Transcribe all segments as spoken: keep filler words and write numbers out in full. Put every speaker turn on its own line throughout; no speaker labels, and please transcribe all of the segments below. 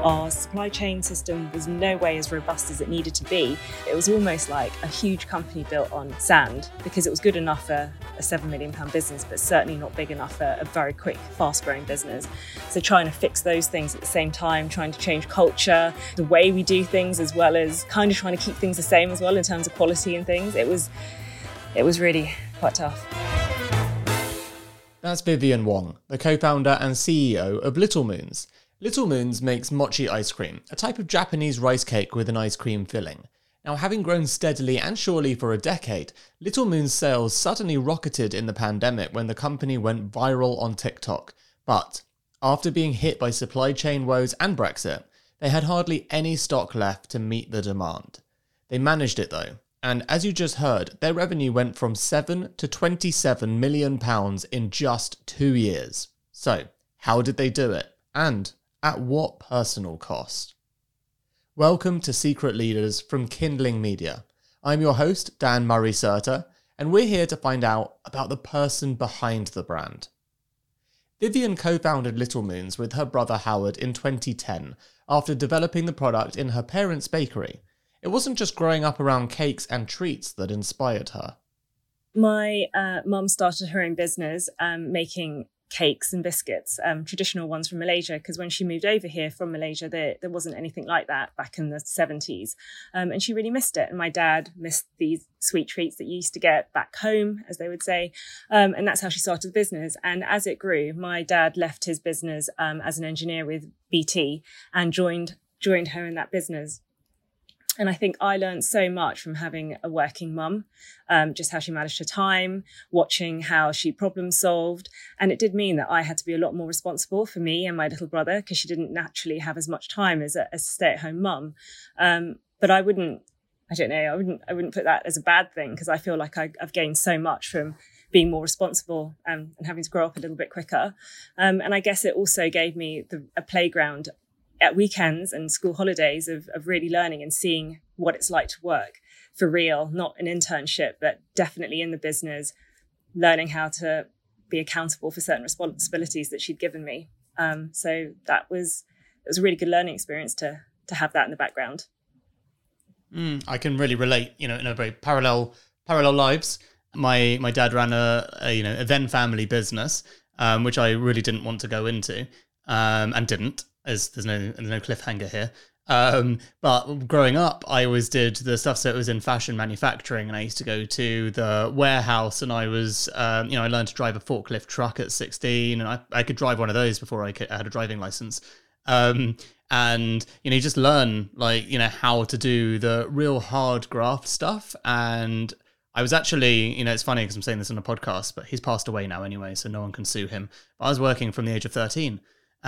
Our supply chain system was no way as robust as it needed to be. It was almost like a huge company built on sand, because it was good enough for a seven million pound business, but certainly not big enough for a very quick, fast-growing business. So trying to fix those things at the same time, trying to change culture, the way we do things, as well as kind of trying to keep things the same as well in terms of quality and things. It was, it was really quite tough.
That's Vivienne Wong, the co-founder and C E O of Little Moons. Little Moons makes mochi ice cream, a type of Japanese rice cake with an ice cream filling. Now, having grown steadily and surely for a decade, Little Moons' sales suddenly rocketed in the pandemic when the company went viral on TikTok. But after being hit by supply chain woes and Brexit, they had hardly any stock left to meet the demand. They managed it though, and as you just heard, their revenue went from seven to twenty-seven million pounds in just two years. So, how did they do it? And at what personal cost? Welcome to Secret Leaders from Kindling Media. I'm your host, Dan Murray-Serter, and we're here to find out about the person behind the brand. Vivienne co-founded Little Moons with her brother Howard in twenty ten after developing the product in her parents' bakery. It wasn't just growing up around cakes and treats that inspired her.
My uh, mum started her own business um, making cakes and biscuits, um, traditional ones from Malaysia, because when she moved over here from Malaysia, there, there wasn't anything like that back in the seventies. Um, and she really missed it. And my dad missed these sweet treats that you used to get back home, as they would say. Um, and that's how she started the business. And as it grew, my dad left his business um, as an engineer with B T and joined joined her in that business. And I think I learned so much from having a working mum, um, just how she managed her time, watching how she problem solved. And it did mean that I had to be a lot more responsible for me and my little brother, because she didn't naturally have as much time as a, as a stay-at-home mum. Um, but I wouldn't, I don't know, I wouldn't, I wouldn't put that as a bad thing, because I feel like I, I've gained so much from being more responsible um, and having to grow up a little bit quicker. Um, and I guess it also gave me the, a playground at weekends and school holidays of, of really learning and seeing what it's like to work for real, not an internship, but definitely in the business, learning how to be accountable for certain responsibilities that she'd given me. Um, so that was, it was a really good learning experience to, to have that in the background.
Mm, I can really relate, you know, in a very parallel, parallel lives. My, my dad ran a, a, you know, a then family business, um, which I really didn't want to go into, um, and didn't. As there's no there's no cliffhanger here. Um, but growing up, I always did the stuff that was in fashion manufacturing, and I used to go to the warehouse, and I was, um, you know, I learned to drive a forklift truck at sixteen, and I, I could drive one of those before I, could, I had a driving license. Um, and, you know, you just learn, like, you know, how to do the real hard graft stuff. And I was actually, you know, it's funny because I'm saying this on a podcast, but he's passed away now anyway, so no one can sue him. But I was working from the age of thirteen,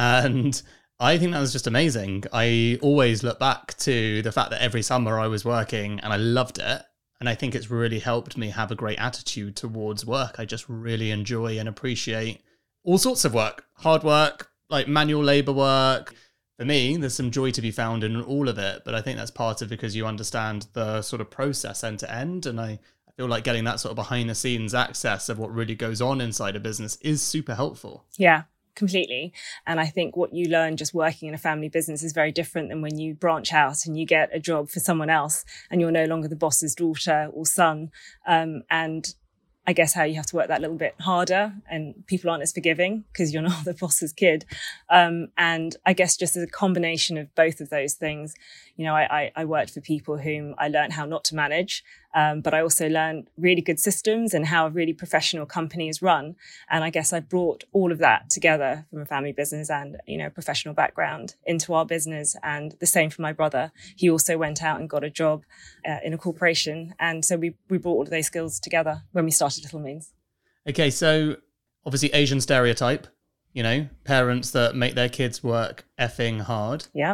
and I think that was just amazing. I always look back to the fact that every summer I was working and I loved it. And I think it's really helped me have a great attitude towards work. I just really enjoy and appreciate all sorts of work, hard work, like manual labor work. For me, there's some joy to be found in all of it. But I think that's part of because you understand the sort of process end to end. And I, I feel like getting that sort of behind the scenes access of what really goes on inside a business is super helpful.
Yeah. Completely. And I think what you learn just working in a family business is very different than when you branch out and you get a job for someone else and you're no longer the boss's daughter or son. Um, and I guess how you have to work that little bit harder, and people aren't as forgiving because you're not the boss's kid. Um, and I guess just as a combination of both of those things, you know, I, I, I worked for people whom I learned how not to manage, um, but I also learned really good systems and how a really professional company is run. And I guess I brought all of that together from a family business and, you know, professional background into our business. And the same for my brother. He also went out and got a job uh, in a corporation. And so we, we brought all of those skills together when we started Little Moons.
Okay, so obviously Asian stereotype, you know, parents that make their kids work effing hard.
Yeah.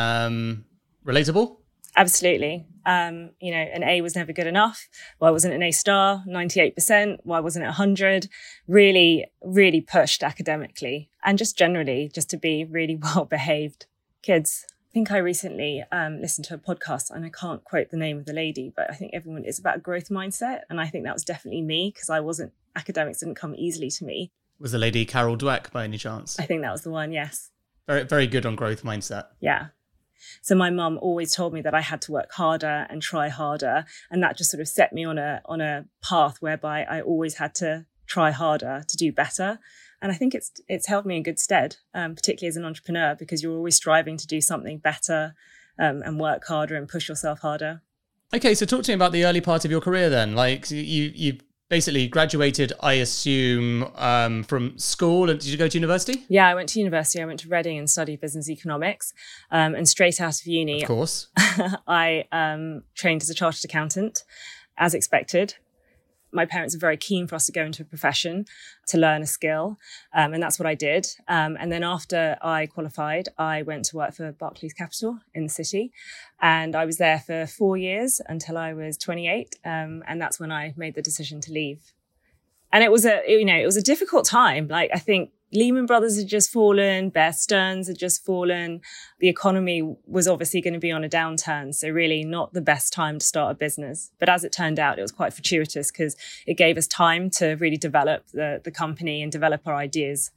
Um, relatable?
Absolutely. Um, you know, an A was never good enough. Why wasn't an A star? ninety-eight percent. Why wasn't it one hundred? Really, really pushed academically and just generally just to be really well-behaved kids. I think I recently um, listened to a podcast, and I can't quote the name of the lady, but I think everyone is about a growth mindset. And I think that was definitely me because I wasn't, academics didn't come easily to me.
Was the lady Carol Dweck by any chance?
I think that was the one, yes.
Very, very good on growth mindset.
Yeah. So my mum always told me that I had to work harder and try harder. And that just sort of set me on a on a path whereby I always had to try harder to do better. And I think it's it's held me in good stead, um, particularly as an entrepreneur, because you're always striving to do something better um, and work harder and push yourself harder.
Okay, so talk to me about the early part of your career then. Like you, you basically graduated, I assume, um, from school. And did you go to university?
Yeah, I went to university. I went to Reading and studied business economics. Um, and straight out of uni,
of course,
I um, trained as a chartered accountant, as expected. My parents were very keen for us to go into a profession, to learn a skill. Um, and that's what I did. Um, and then after I qualified, I went to work for Barclays Capital in the city. And I was there for four years until I was twenty-eight. Um, and that's when I made the decision to leave. And it was a, you know, it was a difficult time. Like, I think Lehman Brothers had just fallen, Bear Stearns had just fallen. The economy was obviously going to be on a downturn. So really not the best time to start a business. But as it turned out, it was quite fortuitous because it gave us time to really develop the, the company and develop our ideas.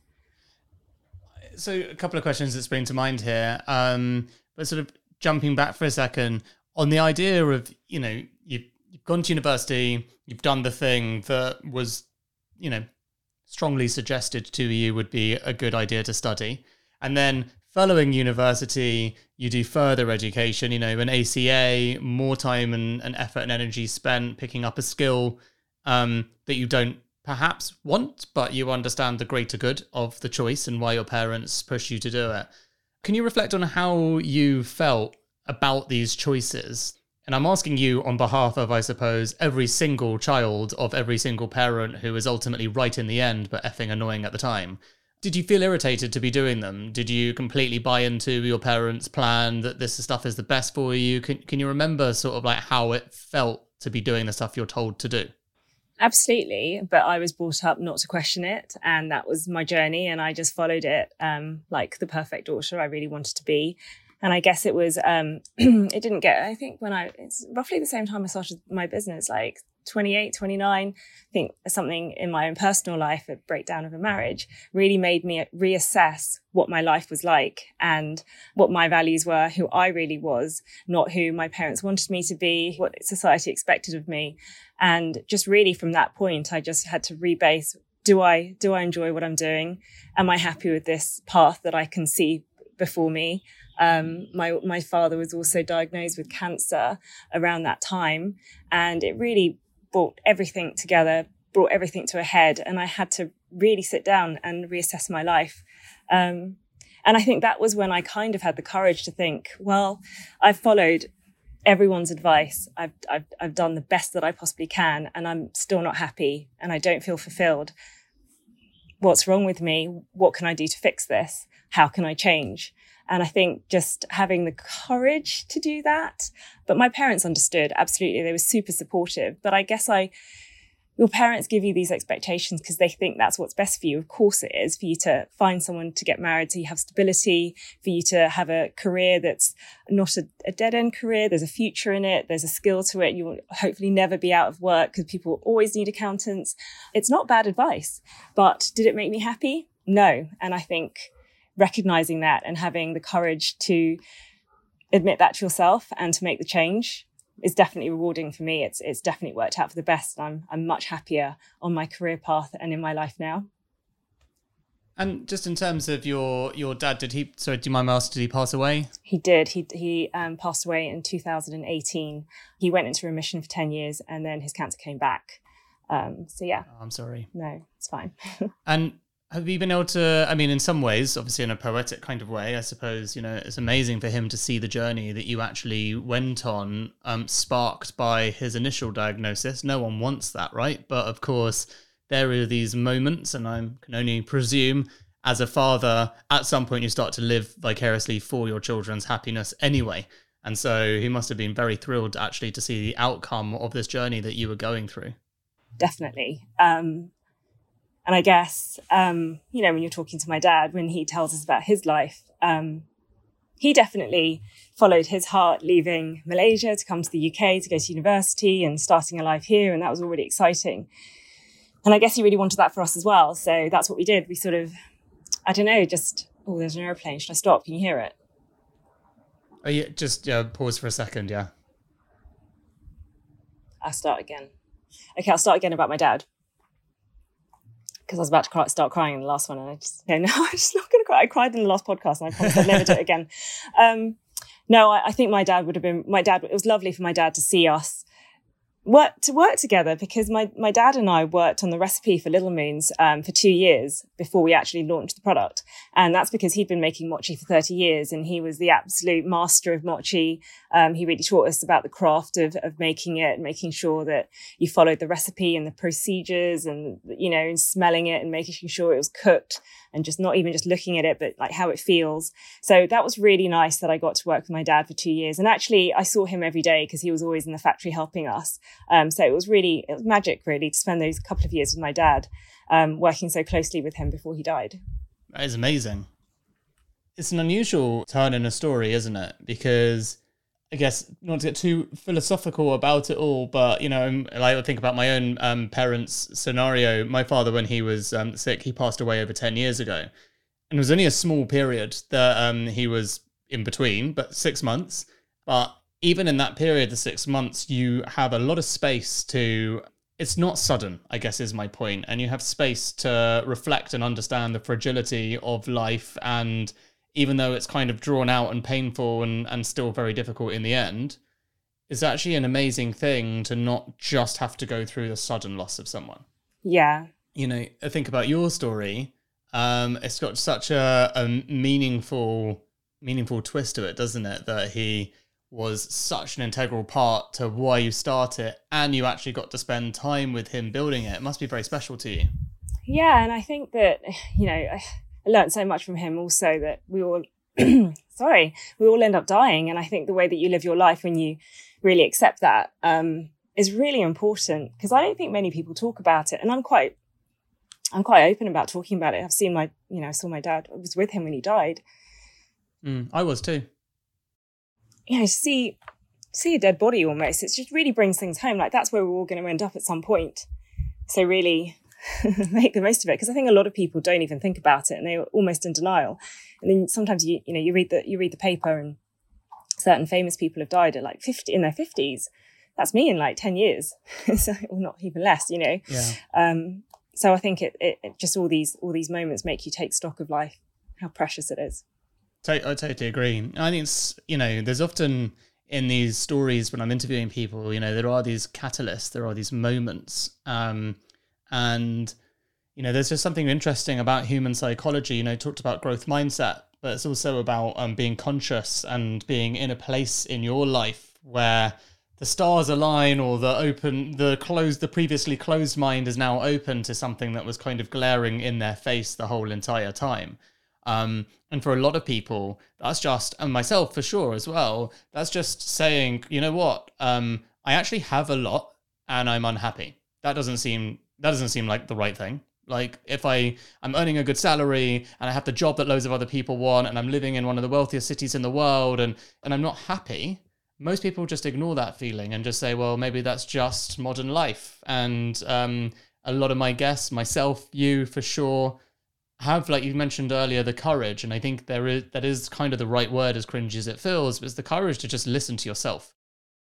So a couple of questions that spring to mind here. Um, but sort of jumping back for a second on the idea of, you know, you've, you've gone to university, you've done the thing that was, you know, strongly suggested to you would be a good idea to study. And then following university, you do further education, you know, an A C A, more time and, and effort and energy spent picking up a skill um, that you don't perhaps want, but you understand the greater good of the choice and why your parents push you to do it. Can you reflect on how you felt about these choices? And I'm asking you on behalf of, I suppose, every single child of every single parent who is ultimately right in the end, but effing annoying at the time. Did you feel irritated to be doing them? Did you completely buy into your parents' plan that this stuff is the best for you? Can, can you remember sort of like how it felt to be doing the stuff you're told to do?
Absolutely. But I was brought up not to question it. And that was my journey. And I just followed it um, like the perfect daughter I really wanted to be. And I guess it was, um, it didn't get, I think when I, it's roughly the same time I started my business, like twenty-eight, twenty-nine, I think something in my own personal life, a breakdown of a marriage, really made me reassess what my life was like and what my values were, who I really was, not who my parents wanted me to be, what society expected of me. And just really from that point, I just had to rebase, do I, do I enjoy what I'm doing? Am I happy with this path that I can see before me? Um, my my father was also diagnosed with cancer around that time, and it really brought everything together, brought everything to a head, and I had to really sit down and reassess my life. Um, and I think that was when I kind of had the courage to think, well, I've followed everyone's advice. I've I've I've done the best that I possibly can, and I'm still not happy, and I don't feel fulfilled. What's wrong with me? What can I do to fix this? How can I change? And I think just having the courage to do that. But my parents understood, absolutely. They were super supportive. But I guess I, your parents give you these expectations because they think that's what's best for you. Of course it is, for you to find someone to get married so you have stability, for you to have a career that's not a, a dead-end career. There's a future in it. There's a skill to it. You will hopefully never be out of work because people always need accountants. It's not bad advice. But did it make me happy? No. And I think recognizing that and having the courage to admit that to yourself and to make the change is definitely rewarding for me. It's it's definitely worked out for the best. I'm I'm much happier on my career path and in my life now.
And just in terms of your your dad, did he? So, do you mind me asking? Did he pass away?
He did. He he um, passed away in two thousand eighteen. He went into remission for ten years, and then his cancer came back. Um, so yeah.
Oh, I'm sorry.
No, it's fine.
And have you been able to, I mean, in some ways, obviously in a poetic kind of way, I suppose, you know, it's amazing for him to see the journey that you actually went on, um, sparked by his initial diagnosis. No one wants that, right? But of course, there are these moments, and I can only presume as a father, at some point you start to live vicariously for your children's happiness anyway. And so he must have been very thrilled actually to see the outcome of this journey that you were going through.
Definitely. Um, And I guess, um, you know, when you're talking to my dad, when he tells us about his life, um, he definitely followed his heart, leaving Malaysia to come to the U K to go to university and starting a life here. And that was all really exciting. And I guess he really wanted that for us as well. So that's what we did. We sort of, I don't know, just Oh, there's an aeroplane. Should I stop? Can you hear it?
Oh, yeah, just uh, pause for a second, yeah.
I'll start again. Okay, I'll start again about my dad. Because I was about to cry, start crying in the last one, and I just, okay, no, I'm just not going to cry. I cried in the last podcast, and I promise I'd never do it again. Um, no, I, I think my dad would have been, my dad, it was lovely for my dad to see us work to work together, because my my dad and I worked on the recipe for Little Moons um, for two years before we actually launched the product, and that's because he'd been making mochi for thirty years, and he was the absolute master of mochi. Um, he really taught us about the craft of of making it, and making sure that you followed the recipe and the procedures, and you know, and smelling it and making sure it was cooked, and just not even just looking at it, but like how it feels. So that was really nice that I got to work with my dad for two years, and actually I saw him every day because he was always in the factory helping us. Um, so it was really, it was magic really to spend those couple of years with my dad, um, working so closely with him before he died.
That is amazing. It's an unusual turn in a story, isn't it? Because I guess not to get too philosophical about it all, but, you know, I think about my own um, parents' scenario. My father, when he was um, sick, he passed away over ten years ago. And it was only a small period that um, he was in between, but six months. But even in that period, the six months, you have a lot of space to, it's not sudden, I guess is my point. And you have space to reflect and understand the fragility of life. And even though it's kind of drawn out and painful and, and still very difficult in the end, it's actually an amazing thing to not just have to go through the sudden loss of someone.
Yeah.
You know, I think about your story. Um, it's got such a, a meaningful, meaningful twist to it, doesn't it? That he was such an integral part to why you started, and you actually got to spend time with him building it. It must be very special to you.
Yeah, and I think that, you know, I learned so much from him also, that we all, sorry, we all end up dying. And I think the way that you live your life when you really accept that um, is really important, because I don't think many people talk about it. And I'm quite, I'm quite open about talking about it. I've seen my, you know, I saw my dad, I was with him when he died.
Mm, I was too.
You know, see, see a dead body almost, it just really brings things home. Like, that's where we're all going to end up at some point. So really make the most of it. Because I think a lot of people don't even think about it, and they're almost in denial. And then sometimes you, you know, you read the, you read the paper, and certain famous people have died at like fifty, in their fifties. That's me in like ten years. So, or not even less, you know?
Yeah.
Um, so I think it, it, it just all these, all these moments make you take stock of life, how precious it is.
I totally agree. I think it's, you know, there's often in these stories when I'm interviewing people, you know, there are these catalysts, there are these moments. Um, and, you know, there's just something interesting about human psychology. You know, talked about growth mindset, but it's also about um, being conscious and being in a place in your life where the stars align, or the open, the closed, the previously closed mind is now open to something that was kind of glaring in their face the whole entire time. Um, and for a lot of people, that's just, and myself for sure as well, that's just saying, you know what, um, I actually have a lot and I'm unhappy. That doesn't seem, that doesn't seem like the right thing. Like, if I, I'm earning a good salary and I have the job that loads of other people want, and I'm living in one of the wealthiest cities in the world, and, and I'm not happy, most people just ignore that feeling and just say, well, maybe that's just modern life. And um, a lot of my guests, myself, you for sure, have, like you mentioned earlier, the courage. And I think there is, that is kind of the right word, as cringy as it feels, but it's the courage to just listen to yourself.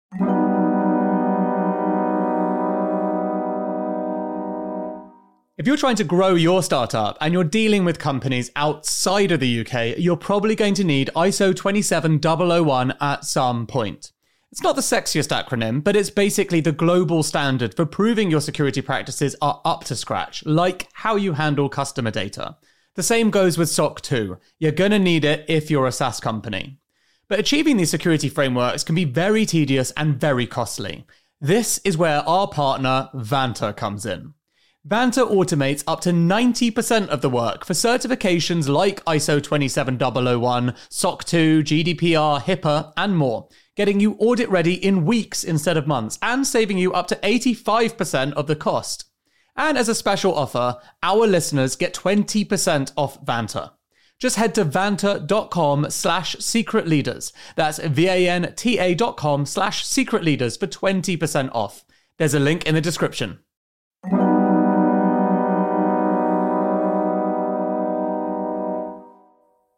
If you're trying to grow your startup and you're dealing with companies outside of the U K, you're probably going to need I S O twenty-seven thousand one at some point. It's not the sexiest acronym, but it's basically the global standard for proving your security practices are up to scratch, like how you handle customer data. The same goes with S O C two. You're going to need it if you're a SaaS company. But achieving these security frameworks can be very tedious and very costly. This is where our partner, Vanta, comes in. Vanta automates up to ninety percent of the work for certifications like I S O twenty-seven thousand one, S O C two, G D P R, HIPAA, and more, getting you audit ready in weeks instead of months, and saving you up to eighty-five percent of the cost. And as a special offer, our listeners get twenty percent off Vanta. Just head to vanta.com slash secret leaders. That's V-A-N-T-A dot com slash secret leaders for twenty percent off. There's a link in the description.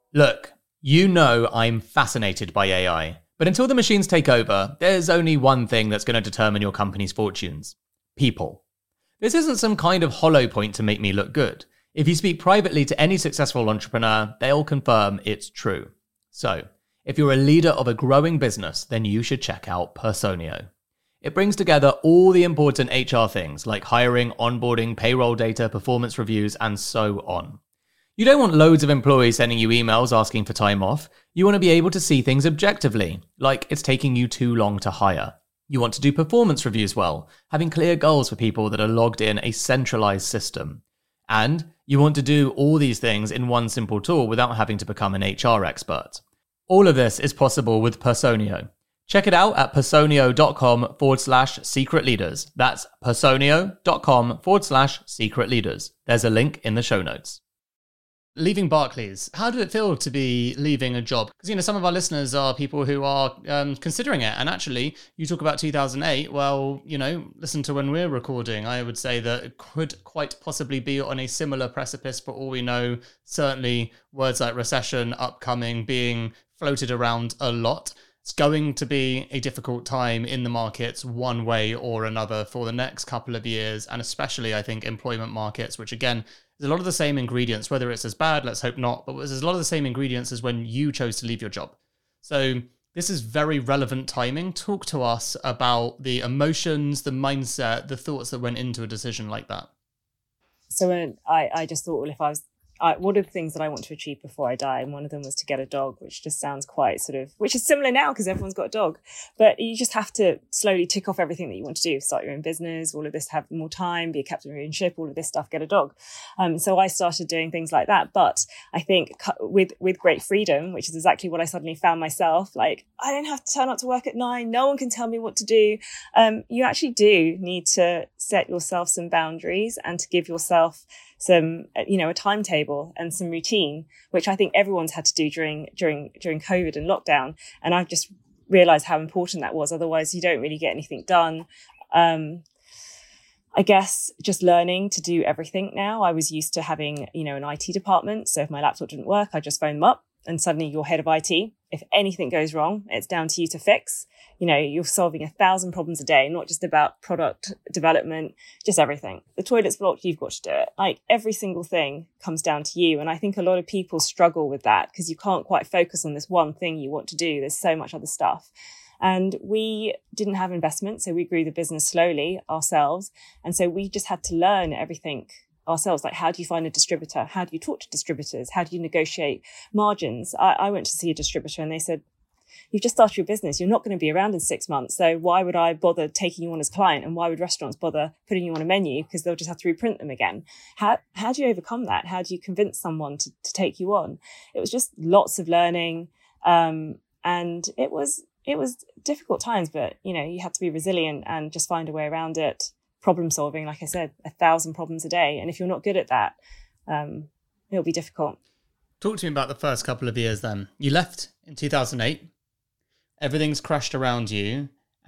Look, you know I'm fascinated by A I, but until the machines take over, there's only one thing that's going to determine your company's fortunes. People. This isn't some kind of hollow point to make me look good. If you speak privately to any successful entrepreneur, they'll confirm it's true. So, if you're a leader of a growing business, then you should check out Personio. It brings together all the important H R things like hiring, onboarding, payroll data, performance reviews, and so on. You don't want loads of employees sending you emails asking for time off. You want to be able to see things objectively, like it's taking you too long to hire. You want to do performance reviews well, having clear goals for people that are logged in a centralized system. And you want to do all these things in one simple tool without having to become an H R expert. All of this is possible with Personio. Check it out at personio.com forward slash secret leaders. That's personio.com forward slash secret leaders. There's a link in the show notes.
Leaving Barclays, how did it feel to be leaving a job? Because, you know, some of our listeners are people who are um, considering it. And actually, you talk about two thousand eight. Well, you know, listen to when we're recording. I would say that it could quite possibly be on a similar precipice for all we know. Certainly words like recession, upcoming, being floated around a lot. It's going to be a difficult time in the markets one way or another for the next couple of years. And especially, I think, employment markets, which again, there's a lot of the same ingredients, whether it's as bad, let's hope not, but there's a lot of the same ingredients as when you chose to leave your job. So this is very relevant timing. Talk to us about the emotions, the mindset, the thoughts that went into a decision like that.
So when I, I just thought, well, if I was, I, what are the things that I want to achieve before I die? And one of them was to get a dog, which just sounds quite sort of, which is similar now because everyone's got a dog. But you just have to slowly tick off everything that you want to do. Start your own business, all of this, have more time, be a captain of your own ship, all of this stuff, get a dog. Um, so I started doing things like that. But I think with, with great freedom, which is exactly what I suddenly found myself, like, I don't have to turn up to work at nine. No one can tell me what to do. Um, you actually do need to set yourself some boundaries and to give yourself some, you know, a timetable and some routine, which I think everyone's had to do during, during, during COVID and lockdown. And I've just realized how important that was. Otherwise you don't really get anything done. Um, I guess just learning to do everything now. I was used to having, you know, an I T department. So if my laptop didn't work, I just phone them up and suddenly you're head of I T. If anything goes wrong, it's down to you to fix. You know, you're solving a thousand problems a day, not just about product development, just everything. The toilet's blocked, you've got to do it. Like every single thing comes down to you. And I think a lot of people struggle with that because you can't quite focus on this one thing you want to do. There's so much other stuff. And we didn't have investment, so we grew the business slowly ourselves. And so we just had to learn everything ourselves. Like, how do you find a distributor? How do you talk to distributors? How do you negotiate margins? I, I went to see a distributor and they said, you've just started your business. You're not going to be around in six months. So why would I bother taking you on as client? And why would restaurants bother putting you on a menu? Because they'll just have to reprint them again. How, how do you overcome that? How do you convince someone to, to take you on? It was just lots of learning. Um, and it was, it was difficult times, but you know, you had to be resilient and just find a way around it. Problem solving, like I said, a thousand problems a day. And if you're not good at that, um, it'll be difficult.
Talk to me about the first couple of years then. You left in two thousand eight. Everything's crashed around you.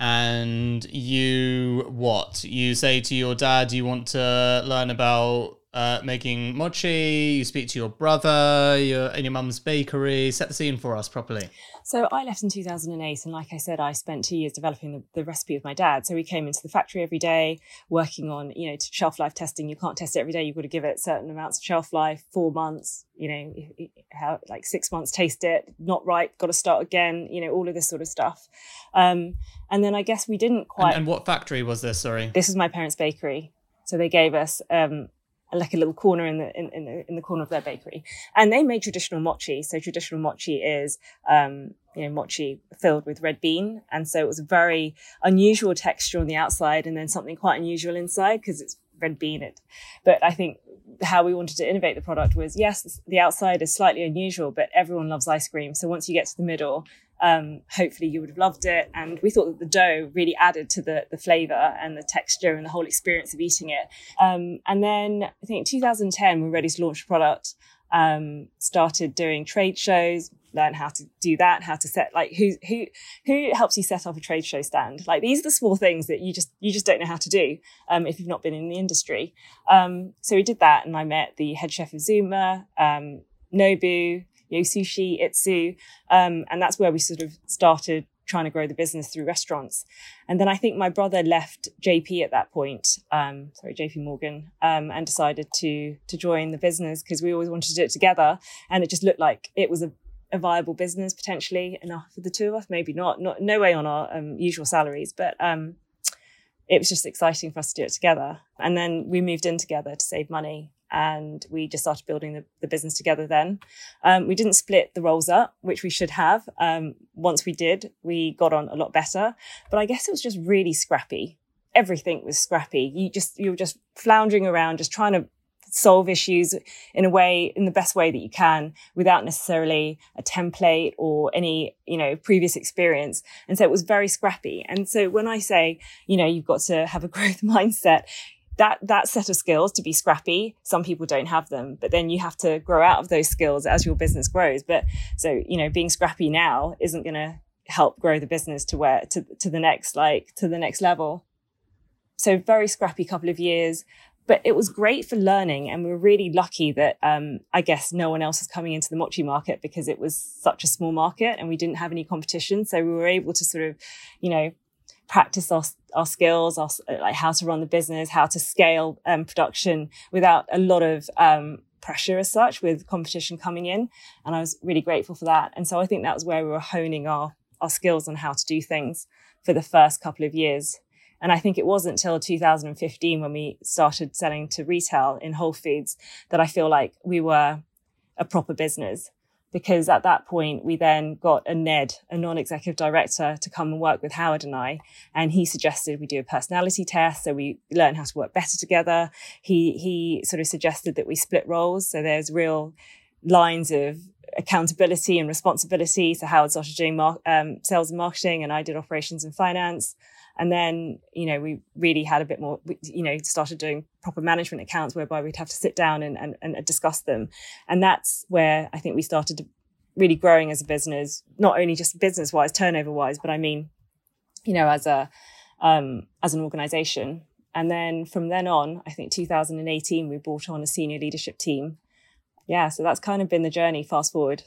And you, what? You say to your dad, you want to learn about uh, making mochi. You speak to your brother, your, in your mum's bakery. Set the scene for us properly.
So I left in two thousand eight. And like I said, I spent two years developing the, the recipe with my dad. So we came into the factory every day, working on, you know, shelf life testing. You can't test it every day. You've got to give it certain amounts of shelf life, four months, you know, how, like six months, taste it, not right, got to start again, you know, all of this sort of stuff. Um, and then I guess we didn't quite.
And, and what factory was this? Sorry.
This was my parents' bakery. So they gave us, um, like a little corner in the in, in the in the corner of their bakery, and they made traditional mochi. So traditional mochi is um you know mochi filled with red bean, and so it was a very unusual texture on the outside, and then something quite unusual inside because it's red bean. It, but I think how we wanted to innovate the product was, yes, the outside is slightly unusual, but everyone loves ice cream. So once you get to the middle, um, hopefully you would have loved it. And we thought that the dough really added to the, the flavor and the texture and the whole experience of eating it. Um, and then I think in two thousand ten, we were ready to launch a product, um, started doing trade shows, learn how to do that, how to set, like, who, who, who helps you set up a trade show stand? Like, these are the small things that you just, you just don't know how to do, um, if you've not been in the industry. Um, so we did that, and I met the head chef of Zuma, um, Nobu, Yo Sushi, Itsu. Um, and that's where we sort of started trying to grow the business through restaurants. And then I think my brother left J P at that point, um, sorry, J P Morgan, um, and decided to to join the business because we always wanted to do it together. And it just looked like it was a, a viable business potentially enough for the two of us, maybe not, not no way on our um, usual salaries, but um, it was just exciting for us to do it together. And then we moved in together to save money. And we just started building the, the business together then. Um, we didn't split the roles up, which we should have. Um, once we did, we got on a lot better. But I guess it was just really scrappy. Everything was scrappy. You just, you were just floundering around, just trying to solve issues in a way, in the best way that you can, without necessarily a template or any, you know, previous experience. And so it was very scrappy. And so when I say, you know, you've got to have a growth mindset, That that set of skills to be scrappy, some people don't have them, but then you have to grow out of those skills as your business grows. But so, you know, being scrappy now isn't going to help grow the business to where to to the next like to the next level. So very scrappy couple of years, but it was great for learning, and we were really lucky that um, I guess no one else was coming into the mochi market because it was such a small market and we didn't have any competition. So we were able to sort of, you know, practice our, our skills, our, like how to run the business, how to scale um, production without a lot of um, pressure as such with competition coming in. And I was really grateful for that. And so I think that was where we were honing our, our skills on how to do things for the first couple of years. And I think it wasn't until two thousand fifteen when we started selling to retail in Whole Foods that I feel like we were a proper business. Because at that point, we then got a Ned, a non-executive director, to come and work with Howard and I. And he suggested we do a personality test. So we learn how to work better together. He, he sort of suggested that we split roles. So there's real lines of accountability and responsibility. So Howard started doing mar- um, sales and marketing, and I did operations and finance. And then, you know, we really had a bit more, you know, started doing proper management accounts whereby we'd have to sit down and, and, and discuss them. And that's where I think we started to really growing as a business, not only just business wise, turnover wise, but I mean, you know, as a, um, as an organization. And then from then on, I think two thousand eighteen, we brought on a senior leadership team. Yeah. So that's kind of been the journey fast forward.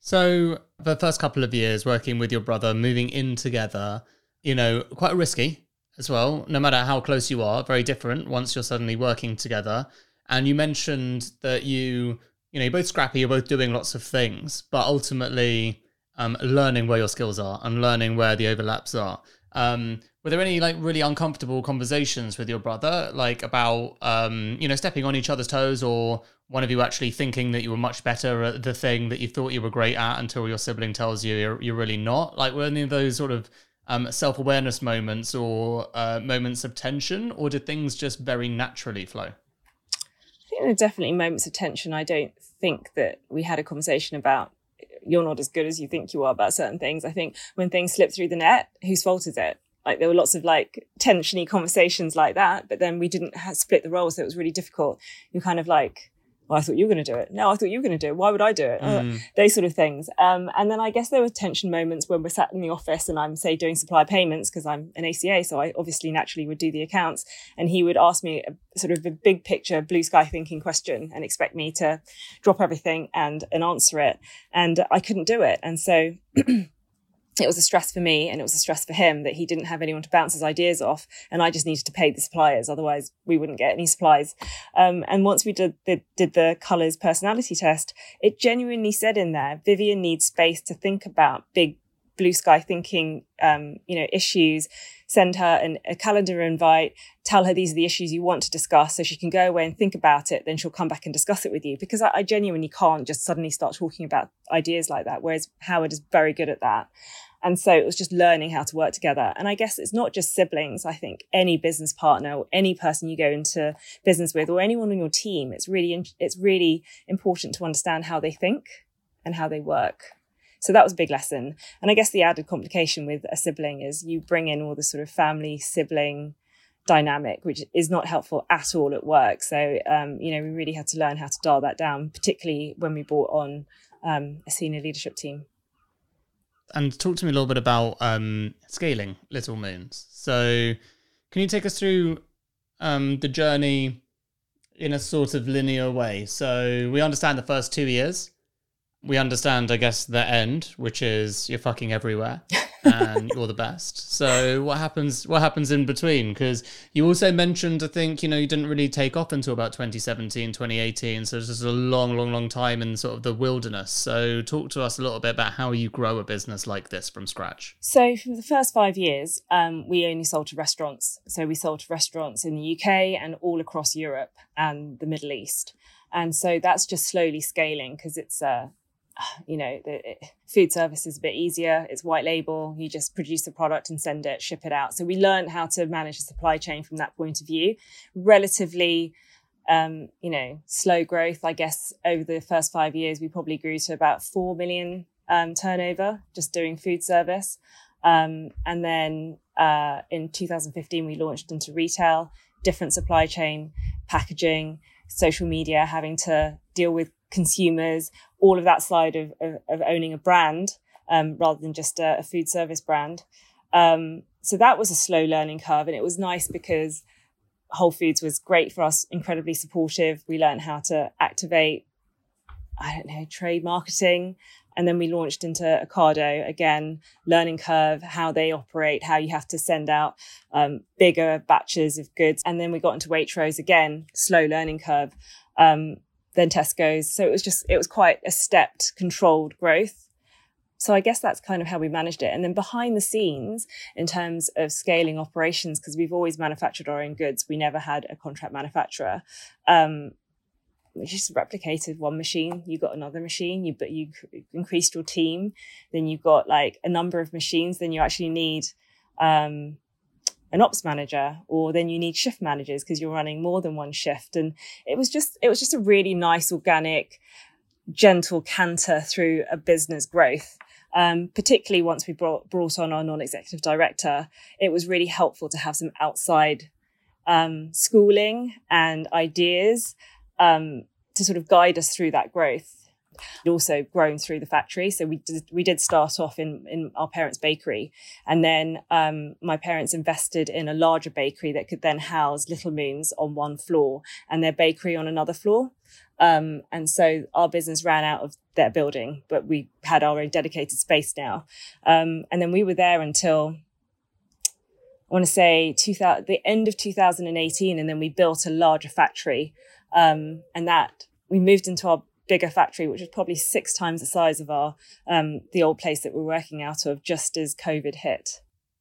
So the first couple of years working with your brother, moving in together, you know, quite risky as well, no matter how close you are, very different once you're suddenly working together. And you mentioned that you, you know, you're both scrappy, you're both doing lots of things, but ultimately um, learning where your skills are and learning where the overlaps are. Um, were there any like really uncomfortable conversations with your brother, like about, um, you know, stepping on each other's toes, or one of you actually thinking that you were much better at the thing that you thought you were great at until your sibling tells you you're, you're really not? Like, were any of those sort of Um, self-awareness moments or uh, moments of tension, or did things just very naturally flow?
I think there are definitely moments of tension. I don't think that we had a conversation about you're not as good as you think you are about certain things. I think when things slip through the net, whose fault is it? Like there were lots of like tensiony conversations like that, but then we didn't have split the roles, so it was really difficult. You're kind of like, well, I thought you were going to do it. No, I thought you were going to do it. Why would I do it? Mm. Uh, those sort of things. Um, and then I guess there were tension moments when we're sat in the office and I'm, say, doing supplier payments because I'm an A C A, so I obviously naturally would do the accounts. And he would ask me a sort of a big picture, blue sky thinking question and expect me to drop everything and, and answer it. And I couldn't do it. And so it was a stress for me and it was a stress for him that he didn't have anyone to bounce his ideas off, and I just needed to pay the suppliers, otherwise we wouldn't get any supplies. Um, and once we did the, did the colours personality test, it genuinely said in there, Vivian needs space to think about big blue sky thinking, um, you know, issues. Send her an, a calendar invite, tell her these are the issues you want to discuss so she can go away and think about it. Then she'll come back and discuss it with you, because I, I genuinely can't just suddenly start talking about ideas like that. Whereas Howard is very good at that. And so it was just learning how to work together. And I guess it's not just siblings. I think any business partner or any person you go into business with or anyone on your team, it's really, it's really important to understand how they think and how they work. So that was a big lesson. And I guess the added complication with a sibling is you bring in all the sort of family sibling dynamic, which is not helpful at all at work. So, um, you know, we really had to learn how to dial that down, particularly when we brought on um, a senior leadership team.
And talk to me a little bit about um, scaling Little Moons. So can you take us through um, the journey in a sort of linear way? So we understand the first two years. We understand, I guess, the end, which is you're fucking everywhere and you're the best. So what happens what happens in between? Because you also mentioned, I think, you know, you didn't really take off until about twenty seventeen, twenty eighteen. So it's just a long, long, long time in sort of the wilderness. So talk to us a little bit about how you grow a business like this from scratch.
So for the first five years, um, we only sold to restaurants. So we sold to restaurants in the U K and all across Europe and the Middle East. And so that's just slowly scaling because it's, uh, you know, the it, food service is a bit easier. It's white label. You just produce the product and send it, ship it out. So we learned how to manage the supply chain from that point of view. Relatively, um, you know, slow growth, I guess, over the first five years, we probably grew to about four million um, turnover just doing food service. Um, and then uh, in two thousand fifteen, we launched into retail, different supply chain, packaging, social media, having to deal with consumers, all of that side of, of, of owning a brand um, rather than just a, a food service brand. Um, so that was a slow learning curve. And it was nice because Whole Foods was great for us, incredibly supportive. We learned how to activate, I don't know, trade marketing. And then we launched into Ocado, again, learning curve, how they operate, how you have to send out um, bigger batches of goods. And then we got into Waitrose, again, slow learning curve, um, then Tesco's. So it was just, it was quite a stepped, controlled growth. So I guess that's kind of how we managed it. And then behind the scenes, in terms of scaling operations, because we've always manufactured our own goods, we never had a contract manufacturer. Um, We just replicated one machine. You got another machine. You but you increased your team. Then you've got like a number of machines. Then you actually need um, an ops manager, or then you need shift managers because you're running more than one shift. And it was just it was just a really nice, organic, gentle canter through a business growth. Um, particularly once we brought brought on our non-executive director, it was really helpful to have some outside um, schooling and ideas. Um, to sort of guide us through that growth. It also grown through the factory. So we did, we did start off in, in our parents' bakery. And then um, my parents invested in a larger bakery that could then house Little Moons on one floor and their bakery on another floor. Um, and so our business ran out of their building, but we had our own dedicated space now. Um, and then we were there until, I want to say, two thousand, the end of two thousand eighteen. And then we built a larger factory. Um, and that we moved into our bigger factory, which was probably six times the size of our um, the old place that we're working out of, just as COVID hit.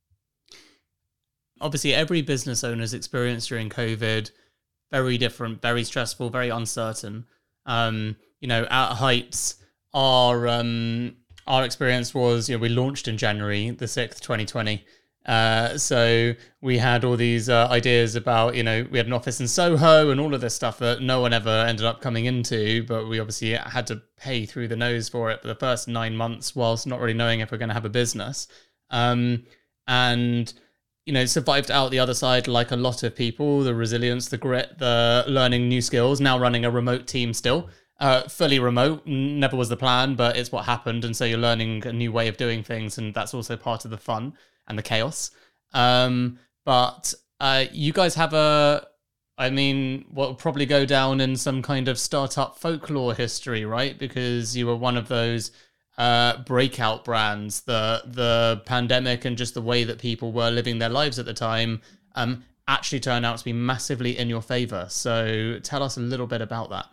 Obviously, every business owner's experience during COVID, very different, very stressful, very uncertain. Um, you know, at Heights, our um, our experience was, you know, we launched in January the sixth, twenty twenty. Uh, so we had all these uh, ideas about, you know, we had an office in Soho and all of this stuff that no one ever ended up coming into, but we obviously had to pay through the nose for it for the first nine months whilst not really knowing if we're going to have a business. Um, and, you know, survived out the other side like a lot of people, the resilience, the grit, the learning new skills, now running a remote team still. Uh, fully remote, never was the plan, but it's what happened. And so you're learning a new way of doing things, and that's also part of the fun and the chaos. Um, but uh, you guys have a, I mean, what will probably go down in some kind of startup folklore history, right? Because you were one of those uh, breakout brands. The the pandemic and just the way that people were living their lives at the time um, actually turned out to be massively in your favor. So tell us a little bit about that.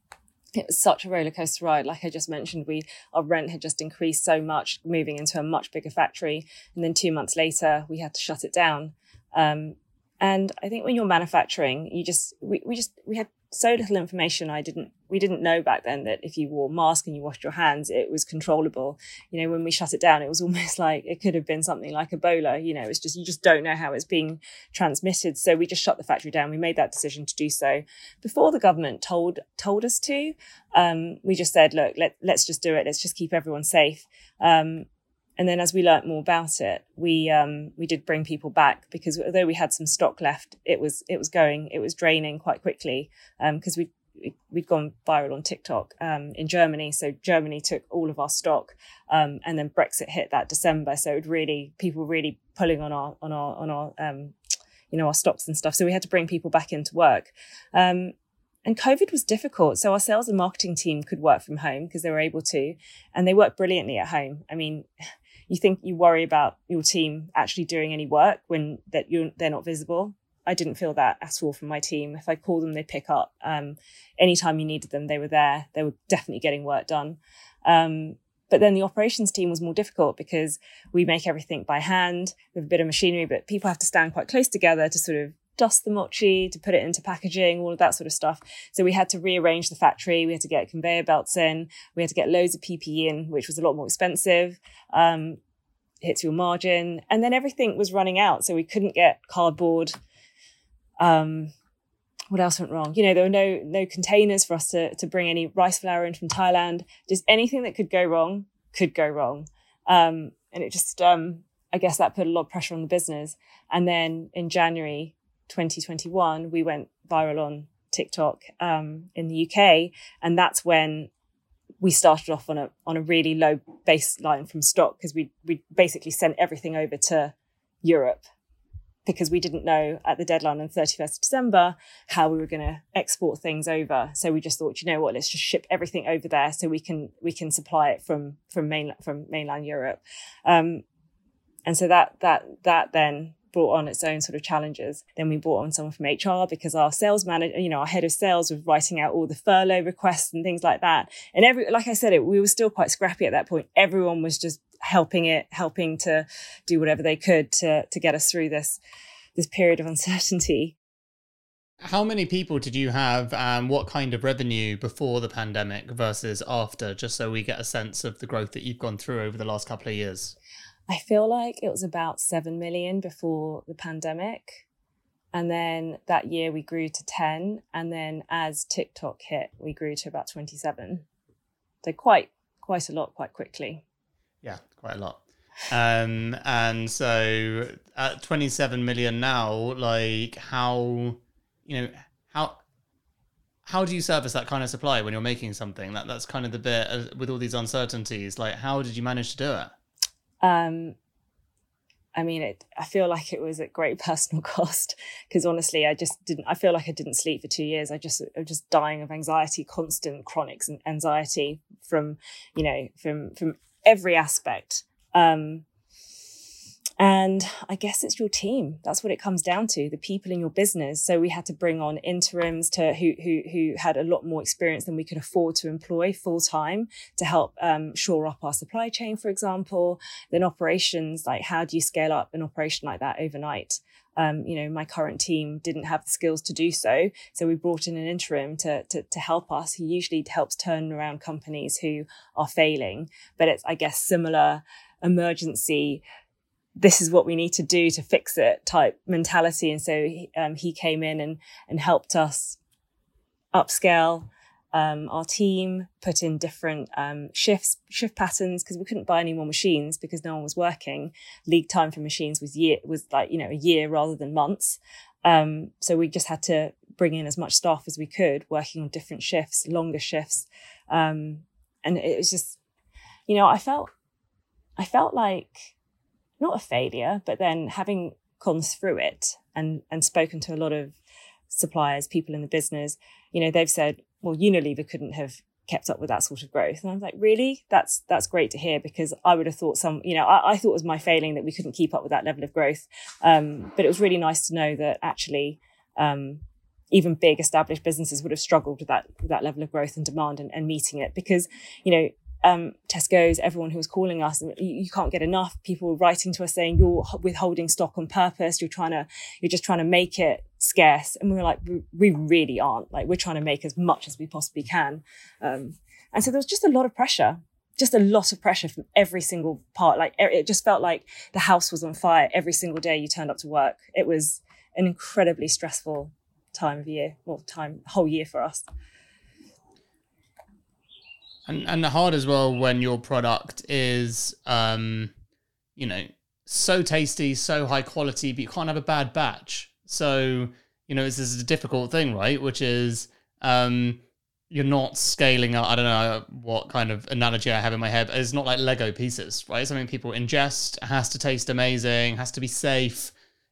It was such a roller coaster ride. Like I just mentioned, we our rent had just increased so much, moving into a much bigger factory. And then two months later, we had to shut it down. Um, and I think when you're manufacturing, you just, we, we just, we had so little information. I didn't, we didn't know back then that if you wore a mask and you washed your hands, it was controllable. You know, when we shut it down, it was almost like it could have been something like Ebola. You know, it's just, you just don't know how it's being transmitted. So we just shut the factory down. We made that decision to do so before the government told, told us to. Um, we just said, look, let, let's just do it. Let's just keep everyone safe. Um, And then as we learnt more about it, we um, we did bring people back, because although we had some stock left, it was it was going, it was draining quite quickly, because um, we we'd gone viral on TikTok um, in Germany. So Germany took all of our stock, um, and then Brexit hit that December. So it really, people really pulling on our on our on our um, you know, our stocks and stuff. So we had to bring people back into work. Um, and COVID was difficult. So our sales and marketing team could work from home because they were able to, and they worked brilliantly at home. I mean, you think you worry about your team actually doing any work when that you're they're not visible. I didn't feel that at all from my team. If I called them, they pick up. Um, anytime you needed them, they were there. They were definitely getting work done. Um, but then the operations team was more difficult because we make everything by hand with a bit of machinery, but people have to stand quite close together to sort of dust the mochi, to put it into packaging, all of that sort of stuff. So we had to rearrange the factory. We had to get conveyor belts in. We had to get loads of P P E in, which was a lot more expensive. Um, hits your margin. And then everything was running out. So we couldn't get cardboard. Um, what else went wrong? You know, there were no no containers for us to, to bring any rice flour in from Thailand. Just anything that could go wrong could go wrong. Um, and it just, um, I guess that put a lot of pressure on the business. And then in January twenty twenty-one, we went viral on TikTok um, in the U K. And that's when we started off on a on a really low baseline from stock, because we we basically sent everything over to Europe because we didn't know at the deadline on the thirty-first of December how we were going to export things over. So we just thought, you know what, let's just ship everything over there so we can we can supply it from from mainland from mainland Europe. Um, and so that that that then brought on its own sort of challenges. Then we brought on someone from H R because our sales manager, you know, our head of sales was writing out all the furlough requests and things like that. And every, like I said, it, we were still quite scrappy at that point. Everyone was just helping it, helping to do whatever they could to, to get us through this, this period of uncertainty.
How many people did you have and what kind of revenue before the pandemic versus after, just so we get a sense of the growth that you've gone through over the last couple of years?
I feel like it was about seven million before the pandemic. And then that year we grew to ten. And then as TikTok hit, we grew to about twenty-seven. So quite, quite a lot, quite quickly.
Yeah, quite a lot. Um, and so at twenty-seven million now, like how, you know, how, how do you service that kind of supply when you're making something? That that's kind of the bit uh, with all these uncertainties. Like, how did you manage to do it?
Um, I mean, it, I feel like it was at great personal cost because honestly, I just didn't, I feel like I didn't sleep for two years. I just, I was just dying of anxiety, constant chronic anxiety from, you know, from, from every aspect. Um, and I guess it's your team. That's what it comes down to, the people in your business. So we had to bring on interims to who who who had a lot more experience than we could afford to employ full time to help um, shore up our supply chain, for example. Then operations, like how do you scale up an operation like that overnight? Um, you know, my current team didn't have the skills to do so. So we brought in an interim to, to, to help us. He usually helps turn around companies who are failing, but it's, I guess, similar emergency, this is what we need to do to fix it type mentality. And so um, he came in and, and helped us upscale um, our team, put in different um, shifts, shift patterns, because we couldn't buy any more machines because no one was working. Lead time for machines was year was like, you know, a year rather than months. Um, so we just had to bring in as much staff as we could, working on different shifts, longer shifts. Um, and it was just, you know, I felt, I felt like, not a failure, but then having gone through it and, and spoken to a lot of suppliers, people in the business, you know, they've said, well, Unilever couldn't have kept up with that sort of growth. And I was like, really? That's that's great to hear, because I would have thought some, you know, I, I thought it was my failing that we couldn't keep up with that level of growth. Um, but it was really nice to know that actually um, even big established businesses would have struggled with that, with that level of growth and demand and, and meeting it, because, you know, Um, Tesco's, everyone who was calling us, you, you can't get enough. People were writing to us saying you're withholding stock on purpose. You're trying to, you're just trying to make it scarce. And we were like, we, we really aren't. Like, we're trying to make as much as we possibly can. Um, and so there was just a lot of pressure, just a lot of pressure from every single part. Like, it just felt like the house was on fire every single day you turned up to work. It was an incredibly stressful time of year, well, time, whole year for us.
And and hard as well when your product is, um, you know, so tasty, so high quality, but you can't have a bad batch. So, you know, this is a difficult thing, right? Which is um, you're not scaling up. I don't know what kind of analogy I have in my head. It's not like Lego pieces, right? Something people ingest, has to taste amazing, has to be safe.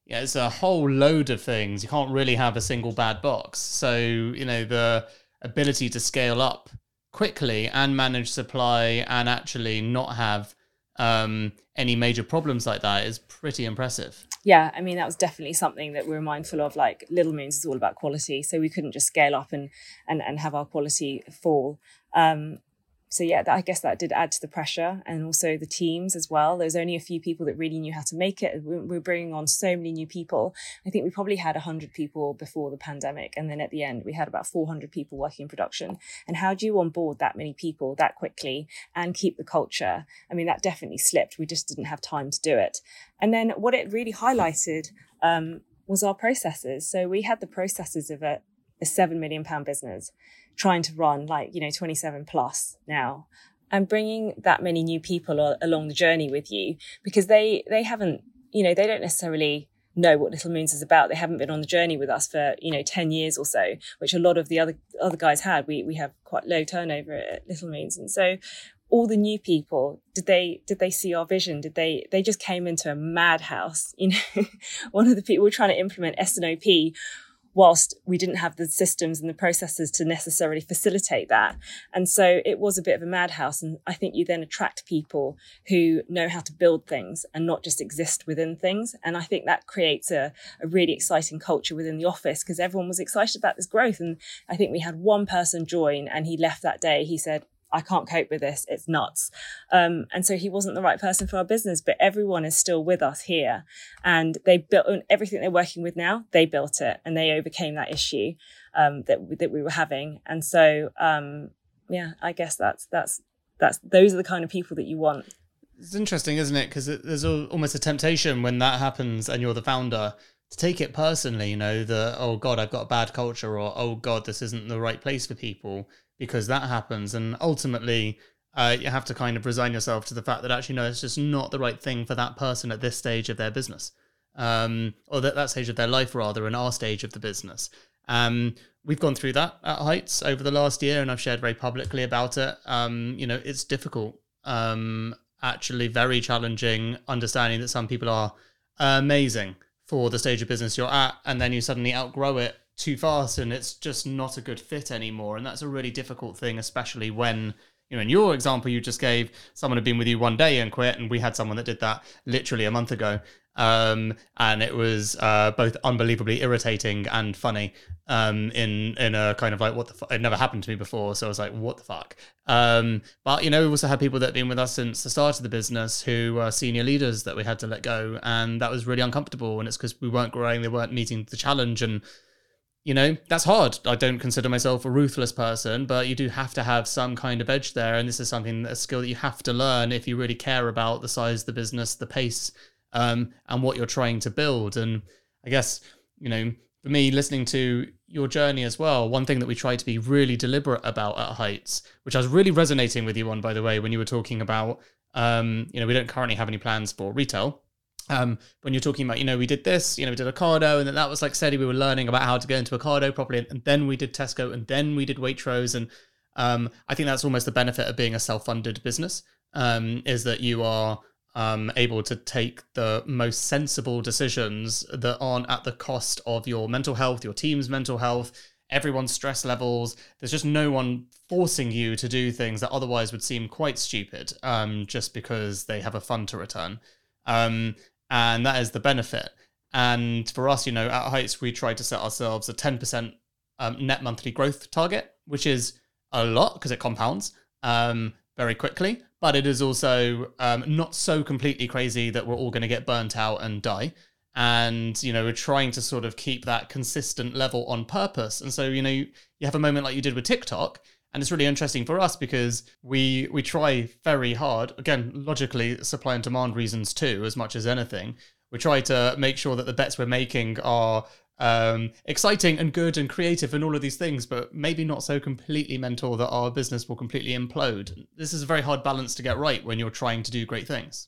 yeah, it's a whole load of things. You can't really have a single bad box. So, you know, the ability to scale up quickly and manage supply and actually not have um, any major problems like that is pretty impressive.
Yeah, I mean, that was definitely something that we were mindful of. Like, Little Moons is all about quality, so we couldn't just scale up and and, and have our quality fall. Um, so yeah, that, I guess that did add to the pressure, and also the teams as well. There was only a few people that really knew how to make it. We were bringing on so many new people. I think we probably had one hundred people before the pandemic, and then at the end we had about four hundred people working in production. And how do you onboard that many people that quickly and keep the culture? I mean, that definitely slipped. We just didn't have time to do it. And then what it really highlighted um, was our processes. So we had the processes of a, a seven million pound business trying to run like, you know, twenty-seven plus now, and bringing that many new people a- along the journey with you, because they, they haven't, you know, they don't necessarily know what Little Moons is about. They haven't been on the journey with us for, you know, ten years or so, which a lot of the other, other guys had. We, we have quite low turnover at Little Moons. And so all the new people, did they did they see our vision? Did they they just came into a madhouse? You know, one of the people were trying to implement S N O P whilst we didn't have the systems and the processes to necessarily facilitate that. And so it was a bit of a madhouse. And I think you then attract people who know how to build things and not just exist within things. And I think that creates a, a really exciting culture within the office, because everyone was excited about this growth. And I think we had one person join and he left that day. He said, I can't cope with this. It's nuts. Um, and so he wasn't the right person for our business, but everyone is still with us here. And they built everything they're working with now. They built it and they overcame that issue um, that, that we were having. And so, um, yeah, I guess that's, that's, that's, those are the kind of people that you want.
It's interesting, isn't it? Because there's almost a temptation when that happens and you're the founder to take it personally, you know, the, oh God, I've got a bad culture, or, oh God, this isn't the right place for people, because that happens. And ultimately, uh, you have to kind of resign yourself to the fact that actually, no, it's just not the right thing for that person at this stage of their business, um, or that, that stage of their life, rather, in our stage of the business. Um, we've gone through that at Heights over the last year, and I've shared very publicly about it. Um, you know, it's difficult, um, actually very challenging, understanding that some people are amazing for the stage of business you're at, and then you suddenly outgrow it too fast and it's just not a good fit anymore. And that's a really difficult thing, especially when, you know, in your example you just gave, someone had been with you one day and quit, and we had someone that did that literally a month ago. Um, and it was uh, both unbelievably irritating and funny um, in in a kind of like, what the fuck? It never happened to me before, so I was like, what the fuck? Um, but, you know, we also had people that have been with us since the start of the business who are senior leaders that we had to let go, and that was really uncomfortable, and it's because we weren't growing, they weren't meeting the challenge, and you know, that's hard. I don't consider myself a ruthless person, but you do have to have some kind of edge there. And this is something, a skill that you have to learn if you really care about the size of the business, the pace, um, and what you're trying to build. And I guess, you know, for me, listening to your journey as well, one thing that we try to be really deliberate about at Heights, which I was really resonating with you on, by the way, when you were talking about, um, you know, we don't currently have any plans for retail. Um, when you're talking about, you know, we did this, you know, we did Ocado, and then that was like steady. We were learning about how to go into Ocado properly, and then we did Tesco, and then we did Waitrose. And um, I think that's almost the benefit of being a self-funded business, um, is that you are um, able to take the most sensible decisions that aren't at the cost of your mental health, your team's mental health, everyone's stress levels. There's just no one forcing you to do things that otherwise would seem quite stupid, um, just because they have a fund to return. Um, And that is the benefit. And for us, you know, at Heights, we try to set ourselves a ten percent um, net monthly growth target, which is a lot because it compounds um, very quickly. But it is also um, not so completely crazy that we're all going to get burnt out and die. And, you know, we're trying to sort of keep that consistent level on purpose. And so, you know, you, you have a moment like you did with TikTok. And it's really interesting for us because we we try very hard, again, logically, supply and demand reasons too, as much as anything. We try to make sure that the bets we're making are um, exciting and good and creative and all of these things, but maybe not so completely mental that our business will completely implode. This is a very hard balance to get right when you're trying to do great things.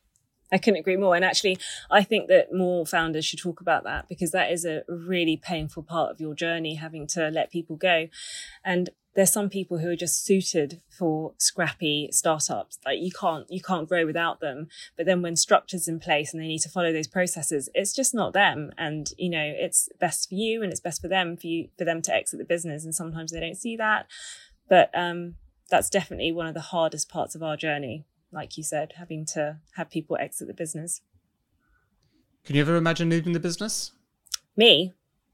I couldn't agree more. And actually, I think that more founders should talk about that, because that is a really painful part of your journey, having to let people go. And there's some people who are just suited for scrappy startups. Like you can't, you can't grow without them. But then when structure's in place and they need to follow those processes, it's just not them. And, you know, it's best for you and it's best for them, for you, for them to exit the business. And sometimes they don't see that. But um, that's definitely one of the hardest parts of our journey. Like you said, having to have people exit the business.
Can you ever imagine leaving the business?
Me?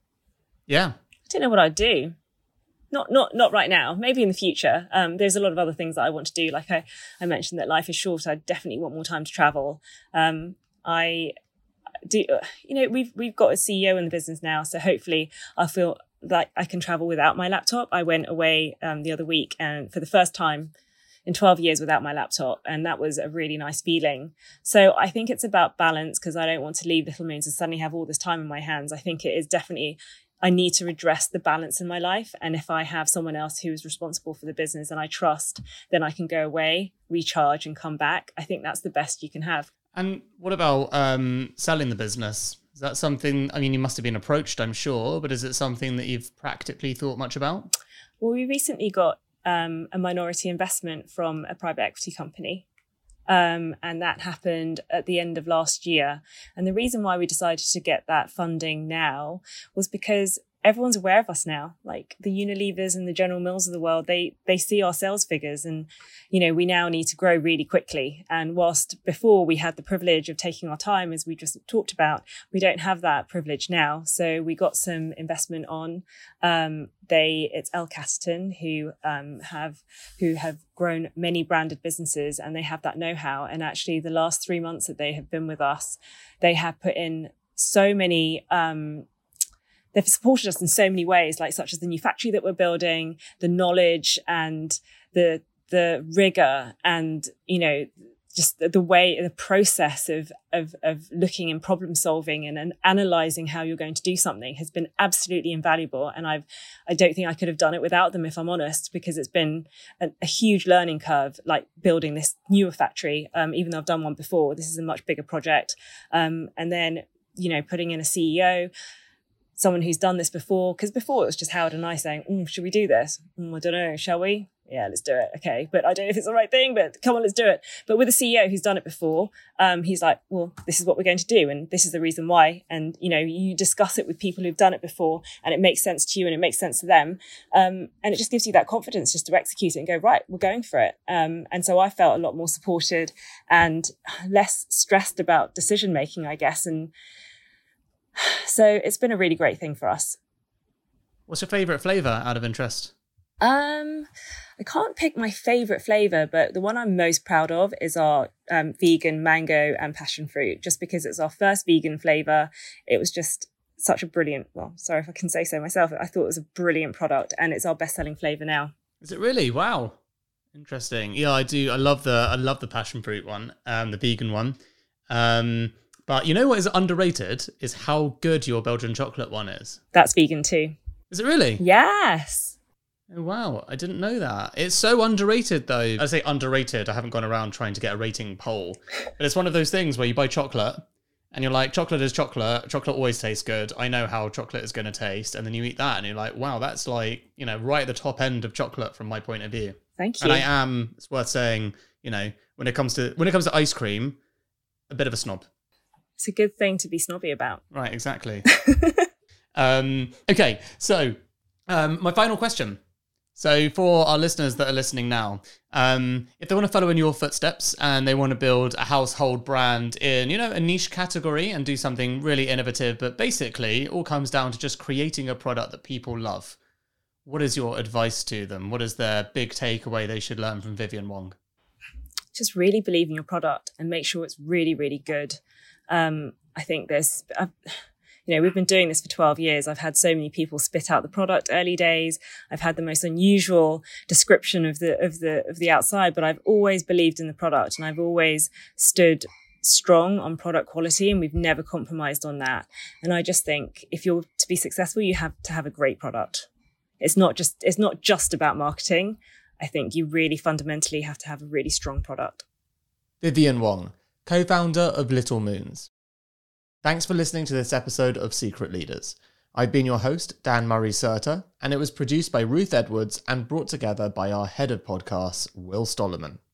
Yeah.
I don't know what I'd do. Not not not right now. Maybe in the future. Um, there's a lot of other things that I want to do. Like I, I mentioned that life is short. I definitely want more time to travel. Um, I do. You know, we've we've got a C E O in the business now, so hopefully I feel like I can travel without my laptop. I went away um, the other week and for the first time in twelve years without my laptop. And that was a really nice feeling. So I think it's about balance because I don't want to leave Little Moons and suddenly have all this time in my hands. I think it is definitely, I need to redress the balance in my life. And if I have someone else who is responsible for the business and I trust, then I can go away, recharge and come back. I think that's the best you can have.
And what about um, selling the business? Is that something, I mean, you must have been approached, I'm sure, but is it something that you've practically thought much about?
Well, we recently got um, a minority investment from a private equity company. Um, and that happened at the end of last year. And the reason why we decided to get that funding now was because everyone's aware of us now. Like the Unilevers and the General Mills of the world, they they see our sales figures and, you know, we now need to grow really quickly. And whilst before we had the privilege of taking our time, as we just talked about, we don't have that privilege now. So we got some investment on. Um, they it's El Caterton who um, have who have grown many branded businesses and they have that know-how. And actually, the last three months that they have been with us, they have put in so many. Um, They've supported us in so many ways, like such as the new factory that we're building, the knowledge and the the rigor and, you know, just the, the way, the process of, of, of looking and problem solving and, and analyzing how you're going to do something has been absolutely invaluable. And I've, I don't think I could have done it without them, if I'm honest, because it's been a, a huge learning curve, like building this newer factory. Um, even though I've done one before, this is a much bigger project. Um, and then, you know, putting in a C E O, someone who's done this before, because before it was just Howard and I saying, mm, should we do this? Mm, I don't know, shall we? Yeah, let's do it. Okay, but I don't know if it's the right thing, but come on, let's do it. But with a C E O who's done it before, um, he's like, well, this is what we're going to do, and this is the reason why. And, you know, you discuss it with people who've done it before, and it makes sense to you and it makes sense to them. Um, and it just gives you that confidence just to execute it and go, right, we're going for it. Um, and so I felt a lot more supported and less stressed about decision making, I guess. And so it's been a really great thing for us.
What's your favourite flavour out of interest?
Um, I can't pick my favourite flavour, but the one I'm most proud of is our um, vegan mango and passion fruit, just because it's our first vegan flavour. It was just such a brilliant, well, sorry if I can say so myself, I thought it was a brilliant product and it's our best-selling flavour now.
Is it really? Wow. Interesting. Yeah, I do. I love the I love the passion fruit one, um, the vegan one. Um, but you know what is underrated is how good your Belgian chocolate one is.
That's vegan too.
Is it really?
Yes.
Oh, wow. I didn't know that. It's so underrated, though. I say underrated. I haven't gone around trying to get a rating poll. But it's one of those things where you buy chocolate and you're like, chocolate is chocolate. Chocolate always tastes good. I know how chocolate is going to taste. And then you eat that and you're like, wow, that's like, you know, right at the top end of chocolate from my point of view.
Thank you.
And I am, it's worth saying, you know, when it comes to when it comes to ice cream, a bit of a snob.
It's a good thing to be snobby about.
Right, exactly. um, okay, so um, my final question. So for our listeners that are listening now, um, if they want to follow in your footsteps and they want to build a household brand in, you know, a niche category and do something really innovative, but basically it all comes down to just creating a product that people love. What is your advice to them? What is their big takeaway they should learn from Vivienne Wong?
Just really believe in your product and make sure it's really, really good. Um, I think there's, uh, you know, we've been doing this for twelve years. I've had so many people spit out the product early days. I've had the most unusual description of the, of the, of the outside, but I've always believed in the product and I've always stood strong on product quality and we've never compromised on that. And I just think if you're to be successful, you have to have a great product. It's not just, it's not just about marketing. I think you really fundamentally have to have a really strong product.
Vivienne Wong, co-founder of Little Moons. Thanks for listening to this episode of Secret Leaders. I've been your host, Dan Murray-Serter, and it was produced by Ruth Edwards and brought together by our head of podcasts, Will Stollerman.